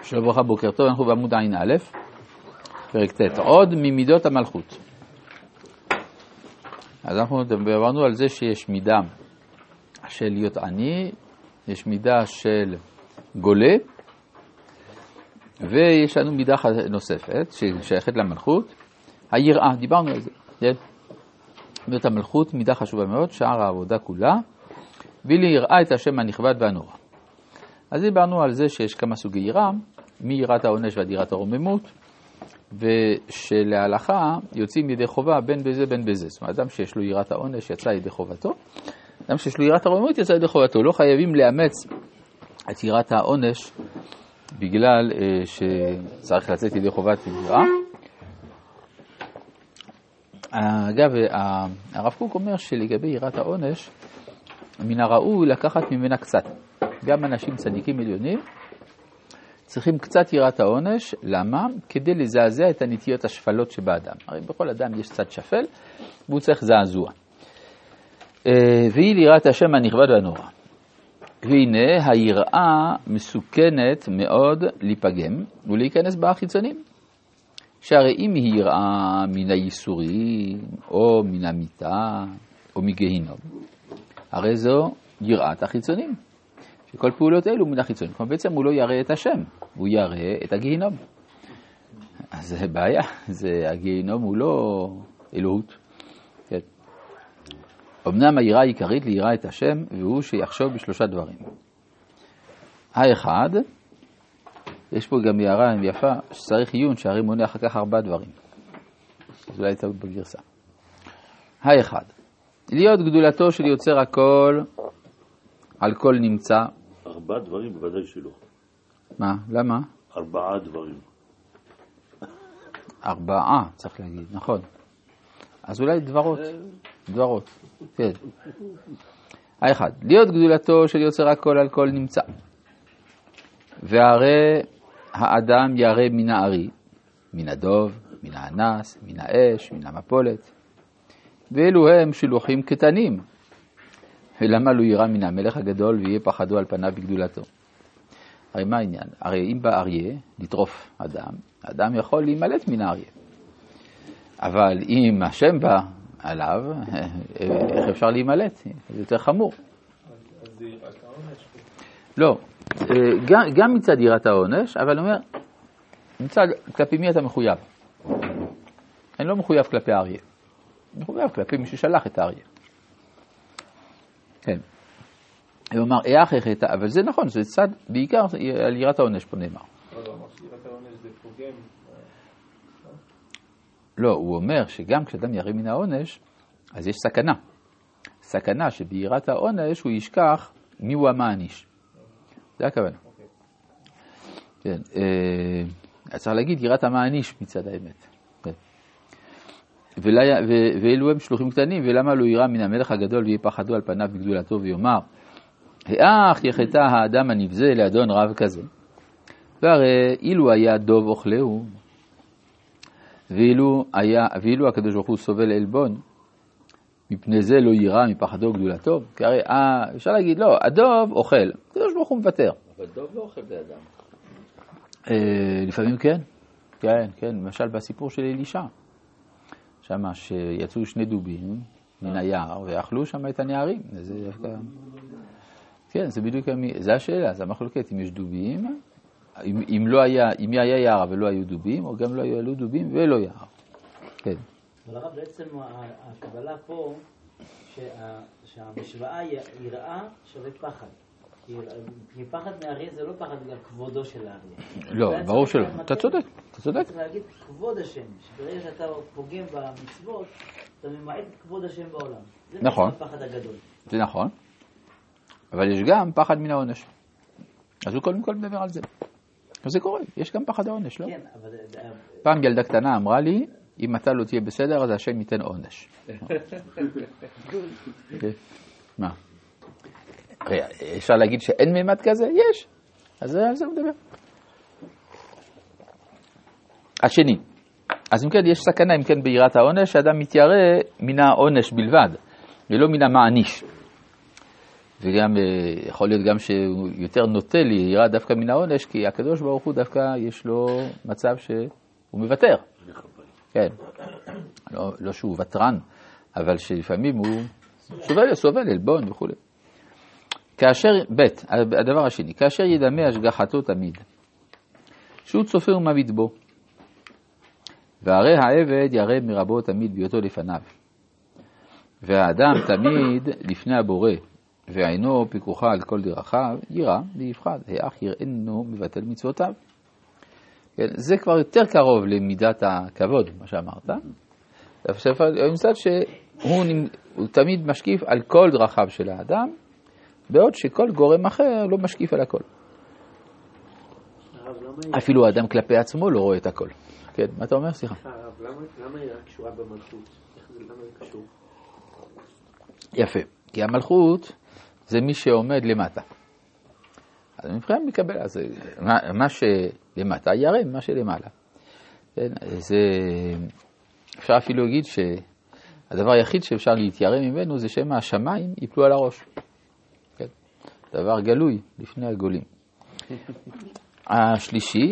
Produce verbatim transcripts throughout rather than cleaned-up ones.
שלום וברכה, בוקר טוב, אנחנו בעמוד עין א', פרק ט', עוד ממידות המלכות. אז אנחנו עברנו על זה שיש מידה של להיות עני, יש מידה של גולה, ויש לנו מידה נוספת ששייכת למלכות, היראה, דיברנו על זה. מידות המלכות, מידה חשובה מאוד, שער העבודה כולה, והיא יראה את השם הנכבד והנורא. אז דיברנו על זה שיש כמה סוגי יראה, מיראת העונש ועד יראת הרוממות, ושלהלכה יוצאים ידי חובה בין בזה בין בזה. זאת אומרת, אדם שיש לו יראת העונש יצא ידי חובתו, אדם שיש לו יראת הרוממות יצא ידי חובתו. לא חייבים לאמץ את יראת העונש בגלל אה, שצריך לצאת ידי חובת יראה. אגב, הרב קוק אומר שלגבי יראת העונש, מן הראוי לקחת ממנה קצת. גם אנשים צדיקים עליונים צריכים קצת יראת העונש. למה? כדי לזעזע את הנטיות השפלות שבאדם. הרי בכל אדם יש צד שפל, והוא צריך זעזוע. והיא ליראת השם הנכבד והנורא. והנה היראה מסוכנת מאוד להיפגם ולהיכנס בה החיצונים. שהרי אם היא יראה מן הייסורים, או מן המיטה, או מגהינום, הרי זו יראת החיצונים. שכל פעולות אלו מן החיצונים. כלומר, בעצם הוא לא יראה את השם, הוא יראה את הגהינום. אז זה בעיה, זה, הגהינום הוא לא אלוהות. כן. אמנם היראה העיקרית ליראה את השם, והוא שיחשוב בשלושה דברים. האחד, יש פה גם יראה יפה, שצריך עיון, שהרי מונה אחר כך ארבעה דברים. אז אולי טעות בגרסה. האחד, להיות גדולתו של יוצר הכל, על כל נמצא. ארבעה דברים בוודאי שלא. מה? למה? ארבעה דברים. ארבעה, צריך להגיד, נכון. אז אולי דברות. דברות, כן. האחד, להיות גדולתו של יוצר הכל על כל נמצא. והרי האדם ירא מן הארי, מן הדוב, מן האנס, מן האש, מן המפולת. ואלו הם שלוחים קטנים. ולמה לא ירא מן המלך הגדול ויהיה פחדו על פניו בגדולתו? הרי מה העניין? הרי אם בא אריה לטרוף אדם, האדם יכול להימלט מן האריה. אבל אם השם בא עליו, איך אפשר להימלט? זה יותר חמור. אז זה יראת העונש? לא, גם, גם מצד יראת העונש, אבל אומר, מצד כלפי מי אתה מחויב? אני לא מחויב כלפי האריה. אני מחויב כלפי מי ששלח את האריה. כן. הוא אמר, איך איך איך, אבל זה נכון, זה צד, בעיקר על יראת העונש פה נאמר. לא, לא, אמר שיראת העונש זה פוגם. לא, הוא אומר שגם כשאדם ירא מן העונש, אז יש סכנה. סכנה שביראת העונש הוא ישכח מי הוא המעניש. זה הכוונה. כן, אז צריך להגיד יראת המעניש מצד האמת. ואלו הם שלוחים קטנים, ולמה לא ירא מן המלך הגדול ויהיה פחדו על פניו בגדולתו ויאמר, האח יחטא האדם הנבזה לאדון רב כזה. והרי אילו היה דוב אוכלהו, ואילו, היה, ואילו הקדוש ברוך הוא סובל אלבון, מפני זה לא ירא מפחדו גדולתו. כי הרי אפשר להגיד, לא, הדוב אוכל, הקדוש ברוך הוא מוותר. אבל דוב לא אוכל באדם. לפעמים כן, כן, כן, למשל בסיפור של אלישע. שמה שיצאו שני דובים מן היער ואכלו שם את הנערים. זה, כן, זה בדיוק, זה השאלה, זה המחלוקת, אם יש דובים, אם, אם לא היה, אם היה יער ולא היו דובים, או גם לא היו דובים ולא יער. כן. אבל הרב, בעצם הקבלה פה, שהמשוואה יראה שווה פחד. כי פחד מהאריה זה לא פחד בגלל כבודו של האריה. לא, ברור שלא. אתה צודק, אתה צודק. צריך להגיד כבוד השם, שברגע שאתה פוגם במצוות, אתה ממעט את כבוד השם בעולם. נכון. זה הפחד הגדול. זה נכון. אבל יש גם פחד מן העונש. אז הוא קודם כל מדבר על זה. אז זה קורה, יש גם פחד העונש, לא? כן, אבל... פעם ילדה קטנה אמרה לי, אם אתה לא תהיה בסדר, אז השם ייתן עונש. מה? אפשר להגיד שאין מימד כזה? יש. אז על זה הוא מדבר. השני. אז אם כן, יש סכנה, אם כן, ביראת העונש, שאדם מתיירא מן העונש בלבד, ולא מן המעניש. וגם יכול להיות גם שהוא יותר נוטה ליראה דווקא מן העונש, כי הקדוש ברוך הוא דווקא יש לו מצב שהוא מוותר. כן, לא, לא שהוא ותרן, אבל שלפעמים הוא סובל, סובל, אלבון וכו'. כאשר, ב', הדבר השני, כאשר ידמה השגחתו תמיד, שהוא צופה ומביט בו, והרי העבד ירא מרבו תמיד בהיותו לפניו, והאדם תמיד לפני הבורא, ועינו פיקוחה על כל דרכיו, ירא ויפחד, האח יראנו מבטל מצוותיו. כן, זה כבר יותר קרוב למידת הכבוד, מה שאמרת. מצד שהוא הוא תמיד משקיף על כל דרכיו של האדם, בעוד שכל גורם אחר לא משקיף על הכל. אפילו האדם כלפי עצמו לא רואה את הכל. כן, מה אתה אומר? סליחה. למה היא קשורה במלכות? למה היא קשור? יפה, כי המלכות זה מי שעומד למטה. אז מבחינת מקבל, אז מה, מה שלמטה ירם, מה שלמעלה. כן, זה, אפשר אפילו להגיד שהדבר היחיד שאפשר להתיירם ממנו זה שמה השמיים ייפלו על הראש. כן, דבר גלוי לפני הגולים. השלישי,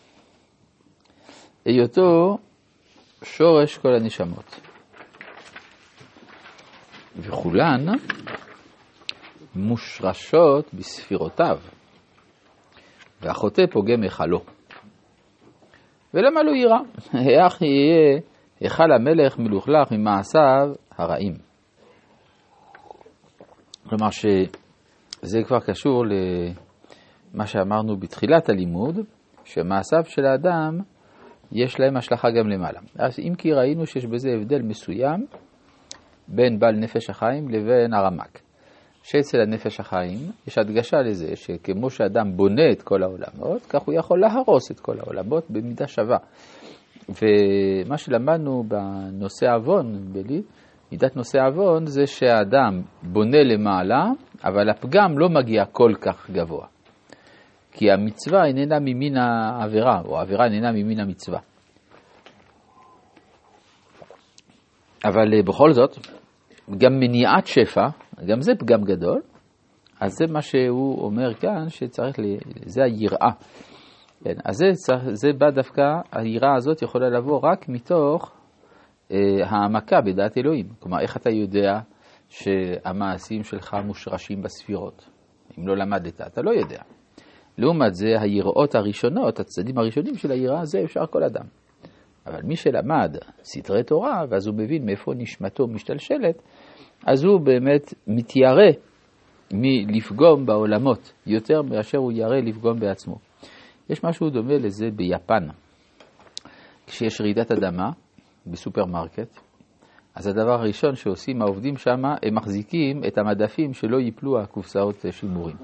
היותו שורש כל הנשמות. וכולן מושרשות בספירותיו, והחוטא פוגם היכלו. ולמה לא ירא? איך יהיה היכל המלך מלוכלך ממעשיו הרעים. כלומר שזה כבר קשור למה שאמרנו בתחילת הלימוד, שמעשיו של האדם יש להם השלכה גם למעלה. אז אם כי ראינו שיש בזה הבדל מסוים בין בעל נפש החיים לבין הרמק. שאצל הנפש החיים יש הדגשה לזה שכמו שאדם בונה את כל העולמות, כך הוא יכול להרוס את כל העולמות במידה שווה. ומה שלמדנו בנושא אבון, בלי, מידת נושא אבון, זה שהאדם בונה למעלה, אבל הפגם לא מגיע כל כך גבוה. כי המצווה איננה ממין העבירה, או העבירה איננה ממין המצווה. אבל בכל זאת, גם מניעת שפע, גם זה פגם גדול, אז זה מה שהוא אומר כאן, שצריך, ל... זה היראה. כן, אז זה, זה בא דווקא, היראה הזאת יכולה לבוא רק מתוך אה, העמקה בדעת אלוהים. כלומר, איך אתה יודע שהמעשים שלך מושרשים בספירות? אם לא למדת, אתה לא יודע. לעומת זה, היראות הראשונות, הצדדים הראשונים של היראה, זה אפשר כל אדם. אבל מי שלמד סתרי תורה, ואז הוא מבין מאיפה נשמתו משתלשלת, אז הוא באמת מתיירא מלפגום בעולמות, יותר מאשר הוא ירא לפגום בעצמו. יש משהו דומה לזה ביפן. כשיש רעידת אדמה בסופרמרקט, אז הדבר הראשון שעושים העובדים שם, הם מחזיקים את המדפים שלא ייפלו הקופסאות שימורים.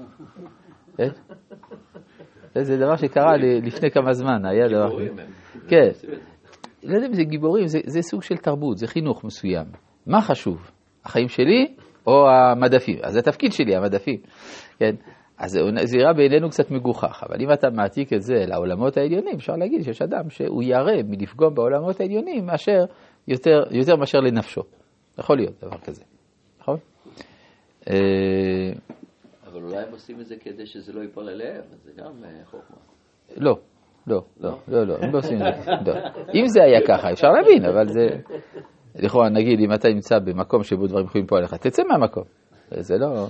זה דבר שקרה לפני כמה זמן, היה דבר. כן. לא יודע אם זה גיבורים, זה, זה סוג של תרבות, זה חינוך מסוים. מה חשוב? החיים שלי או המדפים? אז זה התפקיד שלי, המדפים. כן? אז זה יראה בעינינו קצת מגוחך, אבל אם אתה מעתיק את זה לעולמות העליונים, אפשר להגיד שיש אדם שהוא ירא מלפגום בעולמות העליונים, מאשר, יותר, יותר מאשר לנפשו. יכול להיות דבר כזה. נכון? אבל אולי הם עושים את זה כדי שזה לא ייפול עליהם, אז זה גם חוכמה. לא. לא, לא, לא, לא, הם לא עושים את זה. לא. אם זה היה ככה, אפשר להבין, אבל זה... לכאורה, נגיד, אם אתה נמצא במקום שבו דברים יכולים פה עליך, תצא מהמקום. זה לא...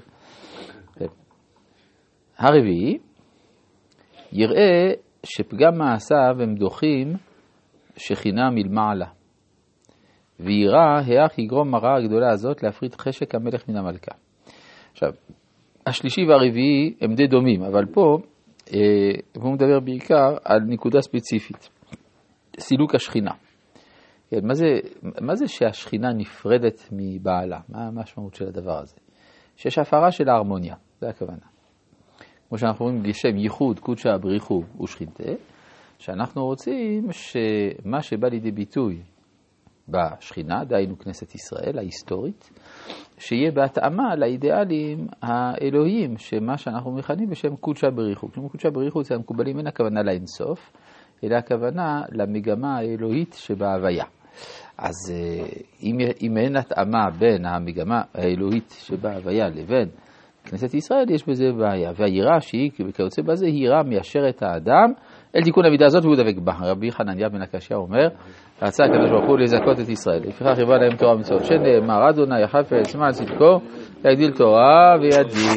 הרביעי, יראה שפגם מעשיו הם דוחים שכינה מלמעלה. ויראה, האח יגרום הרעה הגדולה הזאת להפריד חשק המלך מן המלכה. עכשיו, השלישי והרביעי הם די דומים, אבל פה... והוא מדבר בעיקר על נקודה ספציפית, סילוק השכינה. מה זה, מה זה שהשכינה נפרדת מבעלה? מה המשמעות של הדבר הזה? שיש הפרה של ההרמוניה, זה הכוונה. כמו שאנחנו רואים לשם ייחוד, קודשה, בריחו ושכינתה, שאנחנו רוצים שמה שבא לידי ביטוי בשכינה, דהיינו כנסת ישראל ההיסטורית, שיהיה בהתאמה לאידיאלים האלוהיים, שמה שאנחנו מכנים בשם קודשה בריחו. כלומר, קודשה בריחו זה המקובלים, אין הכוונה לאינסוף, אלא הכוונה למגמה האלוהית שבהוויה. אז אם, אם אין התאמה בין המגמה האלוהית שבהוויה לבין כנסת ישראל יש בזה בעיה, והיראה שהיא כיוצא בזה היא יראה מיישרת האדם אל תיקון המידה הזאת והוא דבק בה. רבי חנניה בן עקשיא אומר, רצה הקדוש ברוך הוא לזכות את ישראל, לפיכך יבוא להם תורה ומצוות, שנאמר אדוני חפץ למען צדקו יגדיל תורה וידיר.